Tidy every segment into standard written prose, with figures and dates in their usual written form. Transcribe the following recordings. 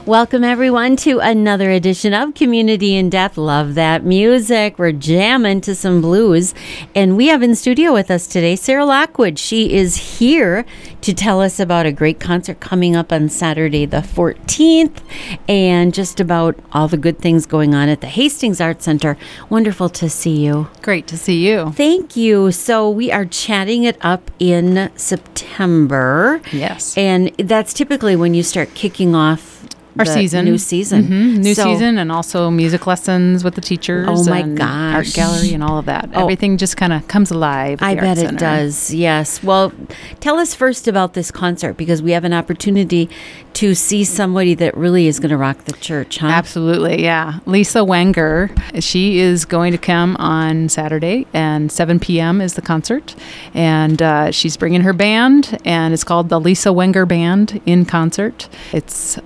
Welcome, everyone, to another edition of Community in Depth. Love that music. We're jamming to some blues. And we have in studio with us today Sarah Lockwood. She is here to tell us about a great concert coming up on Saturday the 14th and just about all the good things going on at the Hastings Arts Center. Wonderful to see you. Great to see you. Thank you. So we are chatting it up in September. Yes. And that's typically when you start kicking off our season. New season. Mm-hmm. New season, and also music lessons with the teachers. Oh, my and gosh. Art gallery and all of that. Oh. Everything just kind of comes alive. I bet it does, yes. Well, tell us first about this concert, because we have an opportunity to see somebody that really is going to rock the church, huh? Absolutely, yeah. Lisa Wenger, she is going to come on Saturday, and 7 p.m. is the concert. And she's bringing her band, and it's called the Lisa Wenger Band in Concert. It's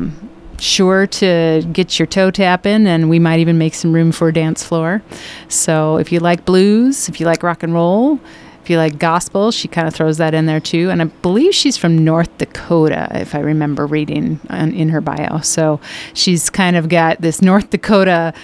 sure to get your toe tapping, and we might even make some room for a dance floor. So if you like blues, if you like rock and roll, if you like gospel, she kind of throws that in there too. And I believe she's from North Dakota, if I remember reading in her bio. So she's kind of got this North Dakota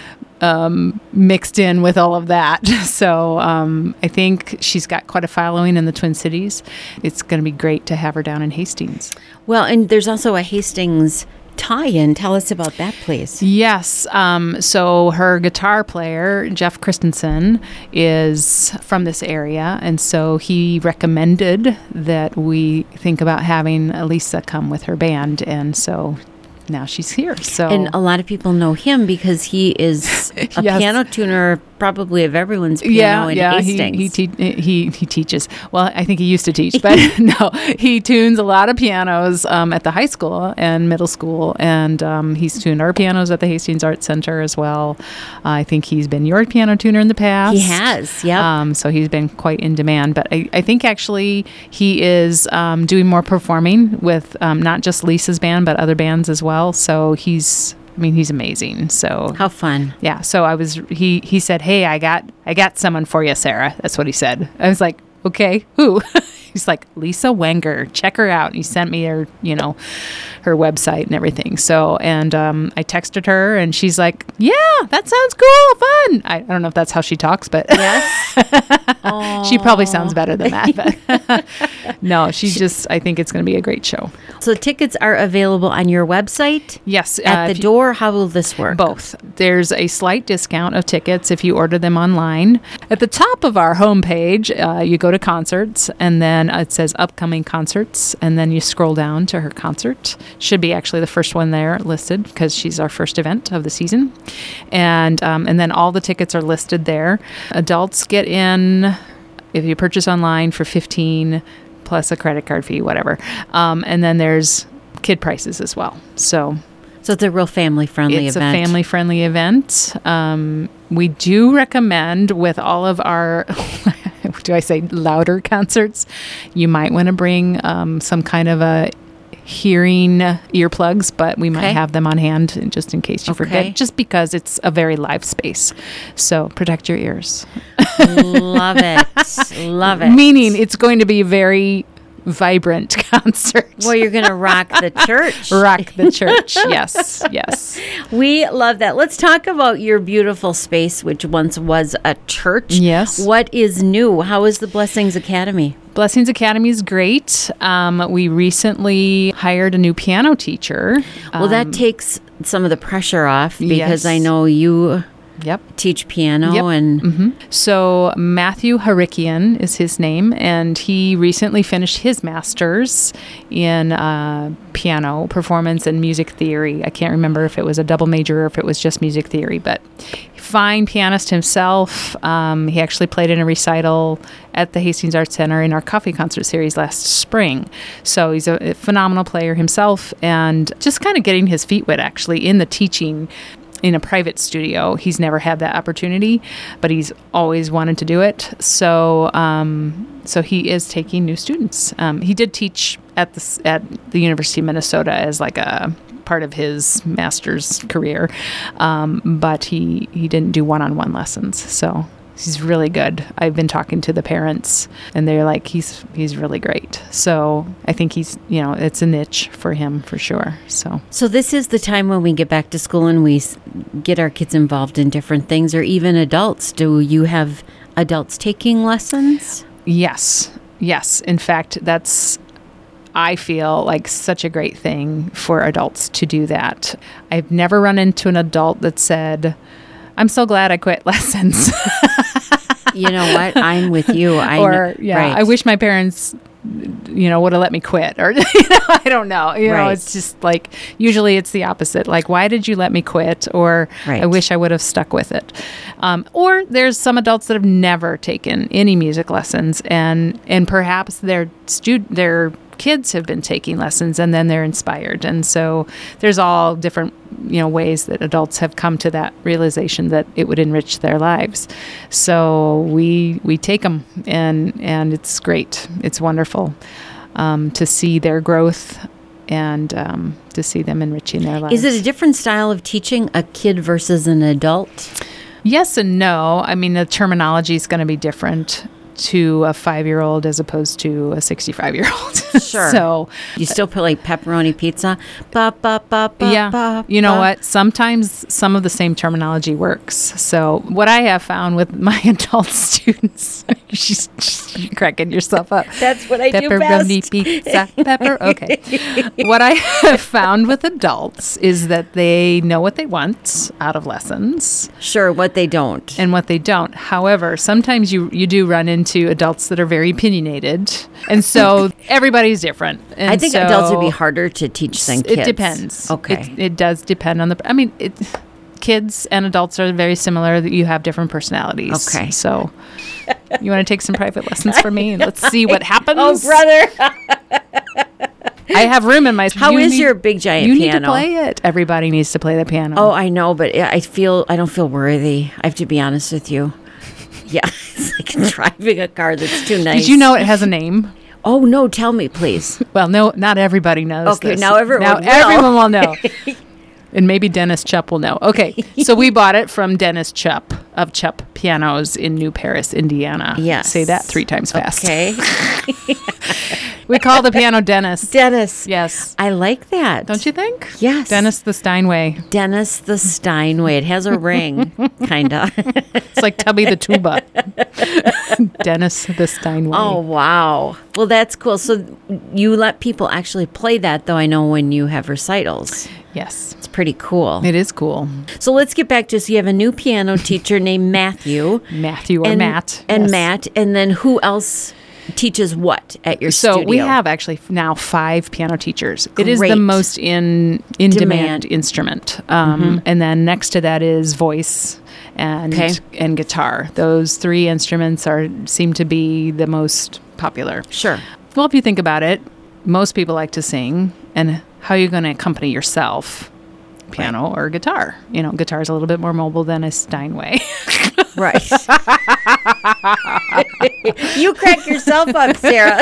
mixed in with all of that. So I think she's got quite a following in the Twin Cities. It's going to be great to have her down in Hastings. Well, and there's also a Hastings tie-in. Tell us about that, please. Yes. So her guitar player, Jeff Christensen, is from this area. And so he recommended that we think about having Lisa come with her band. And so now she's here. And a lot of people know him because he is a piano tuner, probably of everyone's piano in Hastings. He teaches. Well, I think he used to teach, but no, he tunes a lot of pianos at the high school and middle school, and he's tuned our pianos at the Hastings Arts Center as well. I think he's been your piano tuner in the past. He has, yeah. So he's been quite in demand, but I think actually he is doing more performing with not just Lisa's band, but other bands as well. So he's amazing. So how fun. Yeah. So he said, "Hey, I got someone for you, Sarah." That's what he said. I was like, "Okay, who?" He's like, "Lisa Wenger, check her out." And he sent me her website and everything. So, and I texted her, and she's like, "Yeah, that sounds cool, fun." I don't know if that's how she talks, but yes, she probably sounds better than that. But no, I think it's going to be a great show. So tickets are available on your website? Yes. At the door? How will this work? Both. There's a slight discount of tickets if you order them online. At the top of our homepage, you go to concerts, and then it says upcoming concerts, and then you scroll down to her concert. Should be actually the first one there listed because she's our first event of the season. And then all the tickets are listed there. Adults get in, if you purchase online, for $15 plus a credit card fee, whatever. And then there's kid prices as well. So it's a real family-friendly event. It's a family-friendly event. We do recommend with all of our, do I say louder concerts, you might want to bring some kind of a hearing earplugs, but we might have them on hand just in case you forget, just because it's a very live space. So protect your ears. Love it. Love it. Meaning it's going to be very vibrant concert. Well, you're going to rock the church. Rock the church. Yes. Yes. We love that. Let's talk about your beautiful space, which once was a church. Yes. What is new? How is the Blessings Academy? Blessings Academy is great. We recently hired a new piano teacher. Well, that takes some of the pressure off because yes. I know you teach piano. And So Matthew Harikian is his name, and he recently finished his master's in piano performance and music theory. I can't remember if it was a double major or if it was just music theory, but fine pianist himself. He actually played in a recital at the Hastings Arts Center in our coffee concert series last spring. So he's a phenomenal player himself, and just kind of getting his feet wet actually in the teaching in a private studio. He's never had that opportunity, but he's always wanted to do it. So so he is taking new students. He did teach at the University of Minnesota as like a part of his master's career, but he didn't do one-on-one lessons. So He's really good. I've been talking to the parents, and they're like, he's really great. So I think he's, it's a niche for him for sure. So this is the time when we get back to school and we get our kids involved in different things, or even adults. Do you have adults taking lessons? Yes. In fact, I feel like such a great thing for adults to do that. I've never run into an adult that said, I'm so glad I quit lessons. You know what? I'm with you. Right. I wish my parents, would have let me quit, or, I don't know. Right. It's just like, usually it's the opposite. Like, why did you let me quit? Or right. I wish I would have stuck with it. Or there's some adults that have never taken any music lessons, and perhaps their kids have been taking lessons, and then they're inspired. And so there's all different ways that adults have come to that realization that it would enrich their lives. So we take them, and it's great. It's wonderful to see their growth and to see them enriching their lives. Is it a different style of teaching a kid versus an adult? Yes and no. I mean, the terminology is going to be different to a 5-year-old as opposed to a 65-year-old. Sure. So you still put like pepperoni pizza. Ba, ba, ba, ba, yeah. Ba, you know ba. what? Sometimes some of the same terminology works. So what I have found with my adult students, she's cracking yourself up. That's what I do Pepperoni best. pizza, pepper. Okay. What I have found with adults is that they know what they want out of lessons. Sure, what they don't. And what they don't. However, sometimes you do run into adults that are very opinionated. And so everybody's different. And I think so adults would be harder to teach than kids. It depends. Okay. It does depend on kids and adults are very similar. That you have different personalities. Okay. So you want to take some private lessons from me? Let's see what happens. Oh, brother. I have room in my... How is your big giant piano? You need to play it. Everybody needs to play the piano. Oh, I know, but I don't feel worthy. I have to be honest with you. Yeah, it's like driving a car that's too nice. Did you know it has a name? Oh, no, tell me, please. Well, no, not everybody knows. Okay, this. now everyone will know. And maybe Dennis Chupp will know. Okay, so we bought it from Dennis Chupp of Chupp Pianos in New Paris, Indiana. Yes. Say that 3 times fast. Okay. We call the piano Dennis. Dennis. Yes. I like that. Don't you think? Yes. Dennis the Steinway. Dennis the Steinway. It has a ring, kind of. It's like Tubby the Tuba. Dennis the Steinway. Oh, wow. Well, that's cool. So you let people actually play that, though, I know, when you have recitals. Yes. It's pretty cool. It is cool. So let's get back to, so you have a new piano teacher named Matthew. Matthew or Matt. And yes. Matt. And then who else teaches what at your studio? So we have actually now 5 piano teachers. It is Great. the most in demand instrument. And then next to that is voice and guitar. Those 3 instruments seem to be the most popular. Sure. Well, if you think about it, most people like to sing, and how are you going to accompany yourself? Piano or guitar. Guitar is a little bit more mobile than a Steinway. Right. You crack yourself up, Sarah.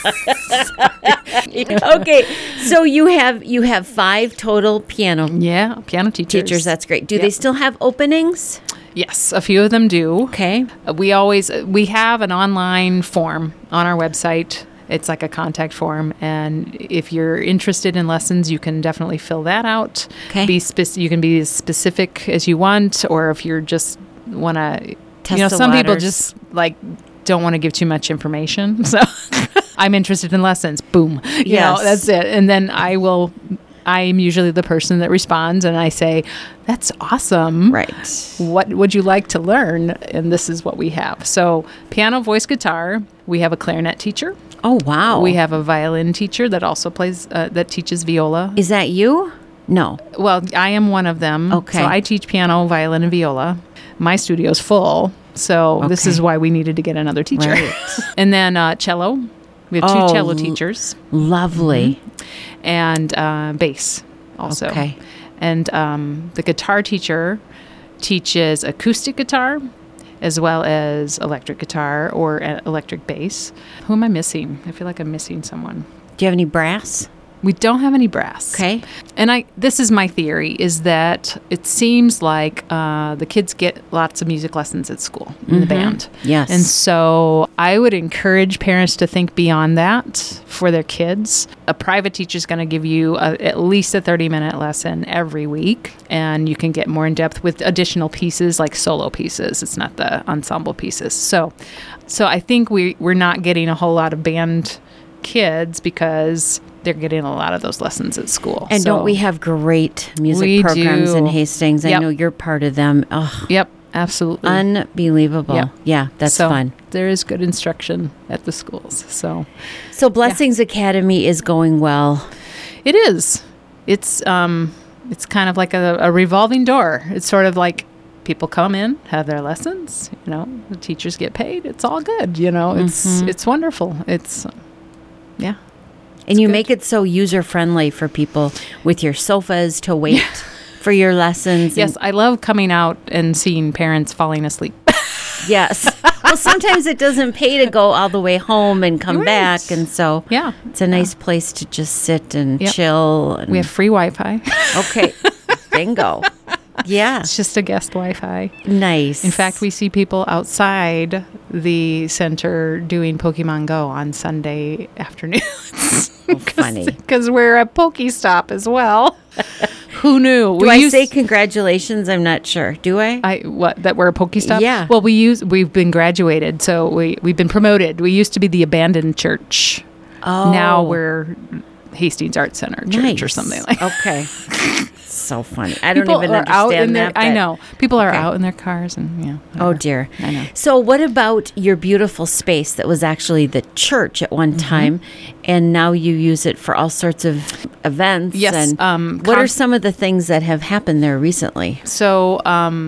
Okay, so you have 5 total piano piano teachers. That's great. Do they still have openings? Yes, a few of them do. Okay. We have an online form on our website. It's like a contact form, and if you're interested in lessons, you can definitely fill that out. Okay. You can be as specific as you want, or if you're just want to, Test the some people waters. just like don't want to give too much information. So I'm interested in lessons. Boom. You know, that's it. And then I'm usually the person that responds, and I say, that's awesome. Right. What would you like to learn? And this is what we have. So piano, voice, guitar. We have a clarinet teacher. Oh, wow. We have a violin teacher that also that teaches viola. Is that you? No. Well, I am one of them. Okay. So I teach piano, violin, and viola. My studio's full. So this is why we needed to get another teacher. Right. And then cello. We have 2 cello teachers. Lovely. And bass also. Okay. And the guitar teacher teaches acoustic guitar as well as electric guitar or electric bass. Who am I missing? I feel like I'm missing someone. Do you have any brass? We don't have any brass. Okay. And this is my theory, is that it seems like the kids get lots of music lessons at school in the band. Yes. And so I would encourage parents to think beyond that for their kids. A private teacher is going to give you at least a 30-minute lesson every week, and you can get more in depth with additional pieces like solo pieces. It's not the ensemble pieces. So I think we're not getting a whole lot of band kids because they're getting a lot of those lessons at school. And don't we have great music programs in Hastings? I know you're part of them. Oh, yep, absolutely. Unbelievable. Yep. Yeah, that's fun. There is good instruction at the schools. So Blessings Academy is going well. It is. It's kind of like a revolving door. It's sort of like people come in, have their lessons, the teachers get paid. It's all good, It's wonderful. And you make it so user-friendly for people with your sofas to wait for your lessons. Yes, I love coming out and seeing parents falling asleep. Yes. Well, sometimes it doesn't pay to go all the way home and come back. And so it's a nice place to just sit and chill. And we have free Wi-Fi. Okay. Bingo. Yeah. It's just a guest Wi-Fi. Nice. In fact, we see people outside the center doing Pokemon Go on Sunday afternoons. Oh, funny. Because we're a Pokestop as well. Who knew? Do I say congratulations? I'm not sure. Do I? That we're a Pokestop? Yeah. Well, we've been graduated, so we've been promoted. We used to be the abandoned church. Oh. Now we're Hastings Art Center Church or something like that. Okay. So funny. I don't even understand that. I know. People are out in their cars and whatever. Oh dear. I know. So what about your beautiful space that was actually the church at one time, and now you use it for all sorts of events? Yes. And what are some of the things that have happened there recently? So,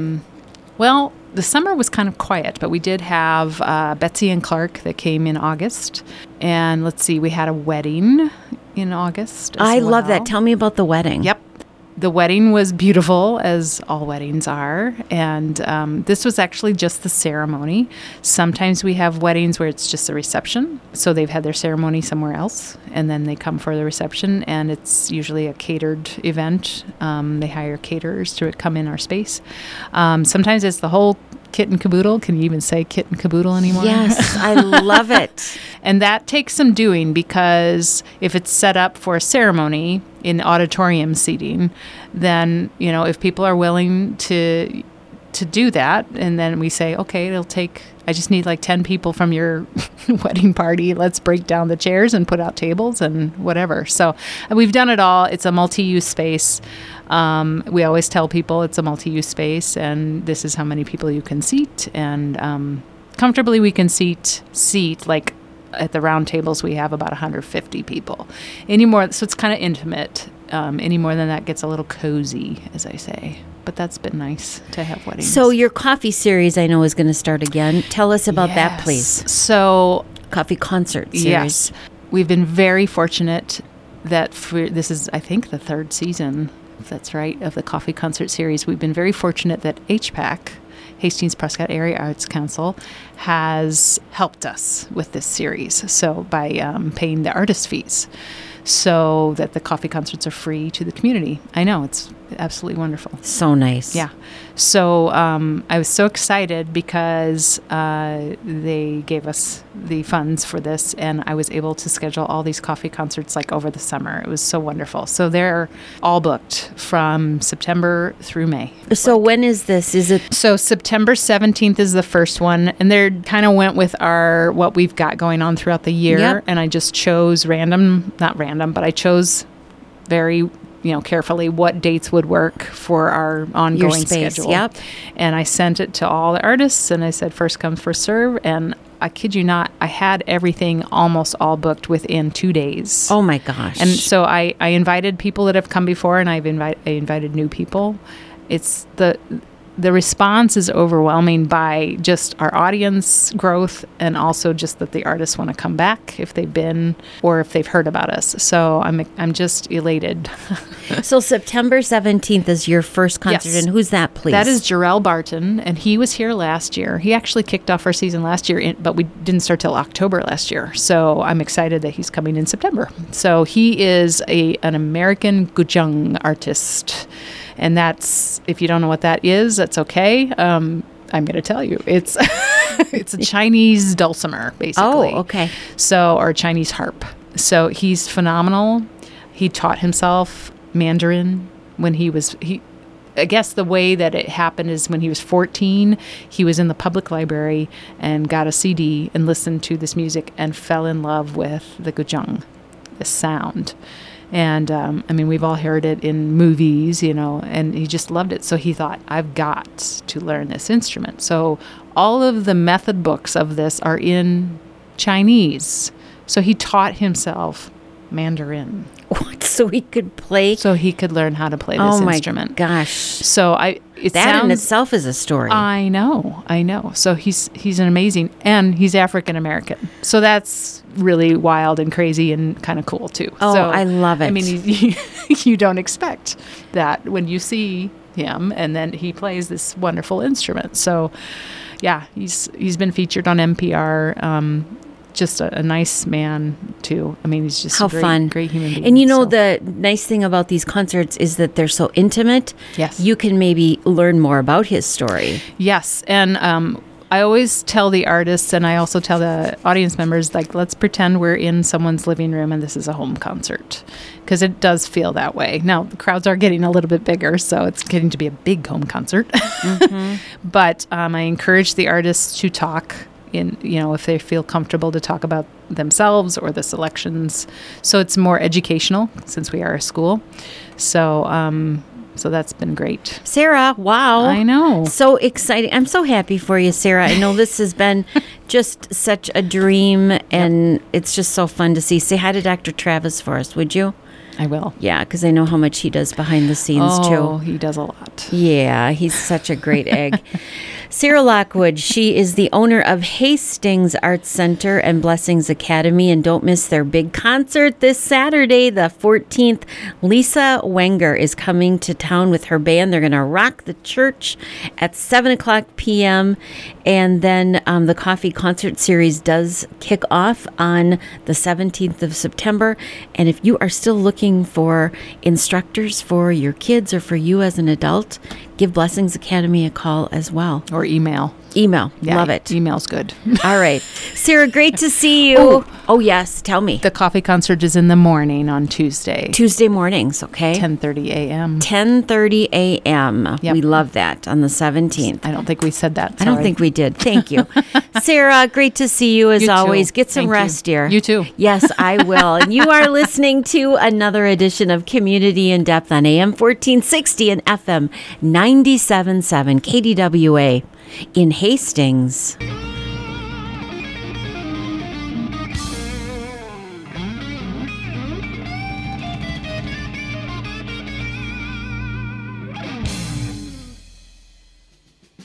well, the summer was kind of quiet, but we did have Betsy and Clark that came in August. And let's see, we had a wedding in August as I love well. that. Tell me about the wedding. Yep. The wedding was beautiful, as all weddings are, and this was actually just the ceremony. Sometimes we have weddings where it's just a reception, so they've had their ceremony somewhere else, and then they come for the reception, and it's usually a catered event. They hire caterers to come in our space. Sometimes it's the whole kit and caboodle. Can you even say kit and caboodle anymore? Yes, I love it. And that takes some doing, because if it's set up for a ceremony in auditorium seating, then, if people are willing to do that, and then we say, okay, I just need like 10 people from your wedding party. Let's break down the chairs and put out tables and whatever. So we've done it all. It's a multi-use space. We always tell people it's a multi-use space, and this is how many people you can seat. And comfortably we can seat like at the round tables we have about 150 people. So it's kind of intimate. Any more than that gets a little cozy, as I say. But that's been nice to have weddings. So your coffee series, I know, is going to start again. Tell us about that, please. So coffee concert series. Yes. We've been very fortunate that this is, I think, the third season, if that's right, of the coffee concert series. We've been very fortunate that HPAC, Hastings Prescott Area Arts Council, has helped us with this series. So by paying the artist fees, so that the coffee concerts are free to the community. I know, it's absolutely wonderful. So nice. Yeah. So I was so excited because they gave us the funds for this, and I was able to schedule all these coffee concerts like over the summer. It was so wonderful. So they're all booked from September through May. So when is this? Is it? So September 17th is the first one, and they kind of went with what we've got going on throughout the year. Yep. And I just chose not random, but I chose very carefully what dates would work for our ongoing schedule. Yep. And I sent it to all the artists, and I said, first come, first serve. And I kid you not, I had everything almost all booked within 2 days. Oh my gosh. And so I invited people that have come before, and I invited new people. It's the the response is overwhelming by just our audience growth, and also just that the artists want to come back if they've been or if they've heard about us. So I'm just elated. So September 17th is your first concert, Yes. and who's that, please? That is Jarrell Barton, and he was here last year. He actually kicked off our season last year, but we didn't start till October last year. So I'm excited that he's coming in September. So he is an American guzheng artist, and that's, if you don't know what that is, that's okay. I'm going to tell you. It's it's a Chinese dulcimer, basically. Oh, okay. So, or Chinese harp. So he's phenomenal. He taught himself Mandarin when I guess the way that it happened is when he was 14, he was in the public library and got a CD and listened to this music and fell in love with the guzheng, the sound. And, we've all heard it in movies, and he just loved it. So he thought, I've got to learn this instrument. So all of the method books of this are in Chinese. So he taught himself Mandarin. What? So he could play? So he could learn how to play this instrument. Oh, my gosh. So that in itself is a story. I know. So he's an amazing, and he's African American. So that's really wild and crazy and kind of cool too. Oh, so, I love it. You don't expect that when you see him, and then he plays this wonderful instrument. So, yeah, he's been featured on NPR. Just a nice man too. He's just a great human being. And the nice thing about these concerts is that they're so intimate. Yes. You can maybe learn more about his story. Yes. And I always tell the artists, and I also tell the audience members, like, let's pretend we're in someone's living room and this is a home concert, because it does feel that way. Now, the crowds are getting a little bit bigger, so it's getting to be a big home concert. Mm-hmm. But I encourage the artists to talk if they feel comfortable to talk about themselves or the selections. So it's more educational since we are a school. So that's been great. Sarah, wow. I know. So exciting. I'm so happy for you, Sarah. I know this has been just such a dream, and It's just so fun to see. Say hi to Dr. Travis for us, would you? I will. Yeah, because I know how much he does behind the scenes, too. Oh, he does a lot. Yeah, he's such a great egg. Sarah Lockwood, she is the owner of Hastings Arts Center and Blessings Academy, and don't miss their big concert this Saturday, the 14th. Lisa Wenger is coming to town with her band. They're going to rock the church at 7 o'clock p.m., and then the Coffee Concert Series does kick off on the 17th of September, and if you are still looking for instructors for your kids or for you as an adult, give Blessings Academy a call as well. Or email. Yeah, love it. Email's good. All right. Sarah, great to see you. Oh, yes. Tell me. The coffee concert is in the morning on Tuesday. Tuesday mornings, okay? 10:30 a.m. 10:30 a.m. Yep. We love that on the 17th. I don't think we said that. I don't think we did. Thank you. Sarah, great to see you as always. Get some rest, dear. You too. Yes, I will. And you are listening to another edition of Community in Depth on AM 1460 and FM 97.7 KDWA in Hastings.